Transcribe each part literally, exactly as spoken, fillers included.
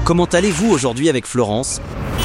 Comment allez-vous aujourd'hui avec Florence ?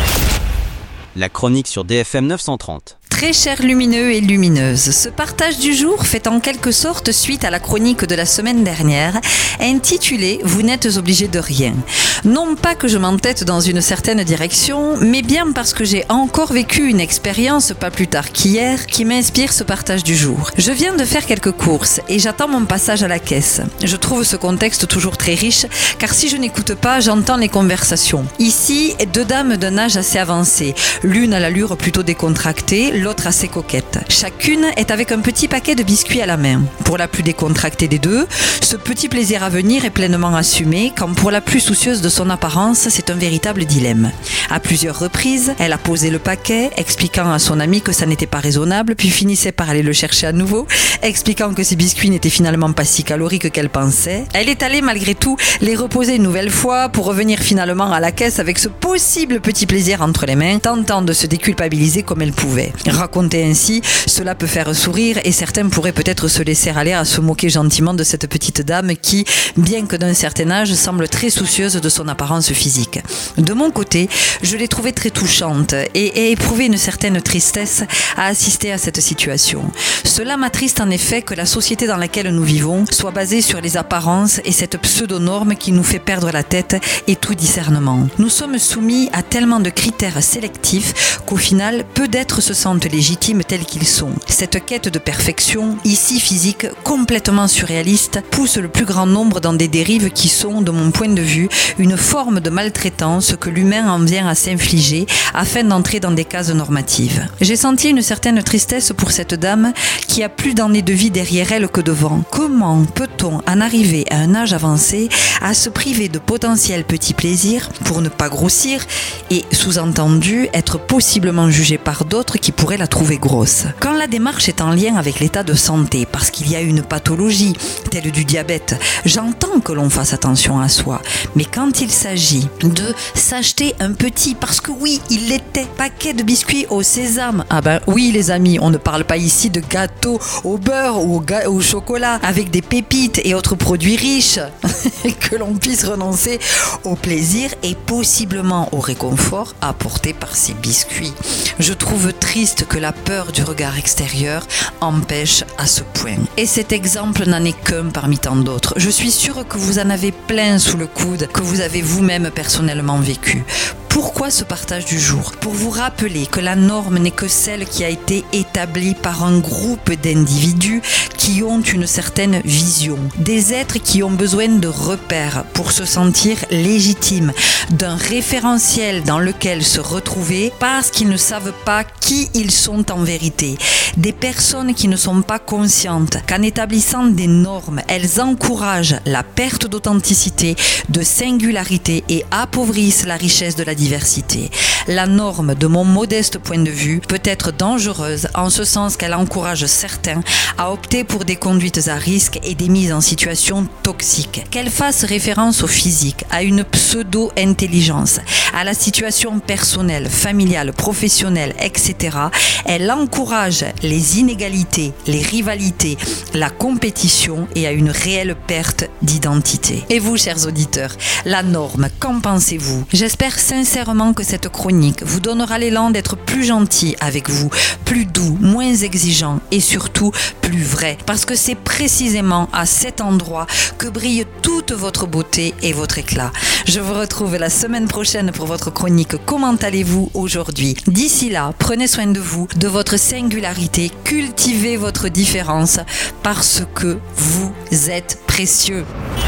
La chronique sur D F M neuf cent trente. Très chers lumineux et lumineuses, ce partage du jour fait en quelque sorte suite à la chronique de la semaine dernière, intitulée « Vous n'êtes obligés de rien ». Non pas que je m'entête dans une certaine direction, mais bien parce que j'ai encore vécu une expérience, pas plus tard qu'hier, qui m'inspire ce partage du jour. Je viens de faire quelques courses et j'attends mon passage à la caisse. Je trouve ce contexte toujours très riche, car si je n'écoute pas, j'entends les conversations. Ici, deux dames d'un âge assez avancé, l'une à l'allure plutôt décontractée, l'autre assez coquette. Chacune est avec un petit paquet de biscuits à la main. Pour la plus décontractée des deux, ce petit plaisir à venir est pleinement assumé, quand pour la plus soucieuse de son apparence, c'est un véritable dilemme. À plusieurs reprises, elle a posé le paquet, expliquant à son amie que ça n'était pas raisonnable, puis finissait par aller le chercher à nouveau, expliquant que ces biscuits n'étaient finalement pas si caloriques qu'elle pensait. Elle est allée malgré tout les reposer une nouvelle fois pour revenir finalement à la caisse avec ce possible petit plaisir entre les mains, tentant de se déculpabiliser comme elle pouvait. Raconter ainsi, cela peut faire sourire et certains pourraient peut-être se laisser aller à se moquer gentiment de cette petite dame qui, bien que d'un certain âge, semble très soucieuse de son apparence physique. De mon côté, je l'ai trouvée très touchante et ai éprouvé une certaine tristesse à assister à cette situation. Cela m'attriste en effet que la société dans laquelle nous vivons soit basée sur les apparences et cette pseudo-norme qui nous fait perdre la tête et tout discernement. Nous sommes soumis à tellement de critères sélectifs qu'au final, peu d'êtres se sentent légitimes tels qu'ils sont. Cette quête de perfection, ici physique, complètement surréaliste, pousse le plus grand nombre dans des dérives qui sont, de mon point de vue, une forme de maltraitance que l'humain en vient à s'infliger afin d'entrer dans des cases normatives. J'ai senti une certaine tristesse pour cette dame qui a plus d'années de vie derrière elle que devant. Comment peut-on en arriver à un âge avancé à se priver de potentiels petits plaisirs pour ne pas grossir et, sous-entendu, être possiblement jugé par d'autres qui pourraient la trouver grosse. Quand la démarche est en lien avec l'état de santé, parce qu'il y a une pathologie, telle du diabète, j'entends que l'on fasse attention à soi. Mais quand il s'agit de s'acheter un petit, parce que oui, il l'était, paquet de biscuits au sésame, ah ben oui les amis, on ne parle pas ici de gâteaux au beurre ou au, ga- au chocolat, avec des pépites et autres produits riches, que l'on puisse renoncer au plaisir et possiblement au réconfort apporté par ces biscuits. Je trouve triste que la peur du regard extérieur empêche à ce point. Et cet exemple n'en est qu'un parmi tant d'autres. Je suis sûre que vous en avez plein sous le coude, que vous avez vous-même personnellement vécu. Pourquoi ce partage du jour ? Pour vous rappeler que la norme n'est que celle qui a été établie par un groupe d'individus qui ont une certaine vision. Des êtres qui ont besoin de repères pour se sentir légitimes, d'un référentiel dans lequel se retrouver parce qu'ils ne savent pas qui ils sont en vérité. Des personnes qui ne sont pas conscientes qu'en établissant des normes, elles encouragent la perte d'authenticité, de singularité et appauvrissent la richesse de la diversité. La norme, de mon modeste point de vue, peut être dangereuse en ce sens qu'elle encourage certains à opter pour des conduites à risque et des mises en situation toxiques. Qu'elle fasse référence au physique, à une pseudo-intelligence, à la situation personnelle, familiale, professionnelle, et cetera, elle encourage les inégalités, les rivalités, la compétition et à une réelle perte d'identité. Et vous, chers auditeurs, la norme, qu'en pensez-vous ? J'espère sincèrement que cette chronique vous donnera l'élan d'être plus gentil avec vous, plus doux, moins exigeant et surtout plus vrai. Parce que c'est précisément à cet endroit que brille toute votre beauté et votre éclat. Je vous retrouve la semaine prochaine pour votre chronique « Comment allez-vous aujourd'hui ?» D'ici là, prenez soin de vous, de votre singularité, cultivez votre différence parce que vous êtes précieux.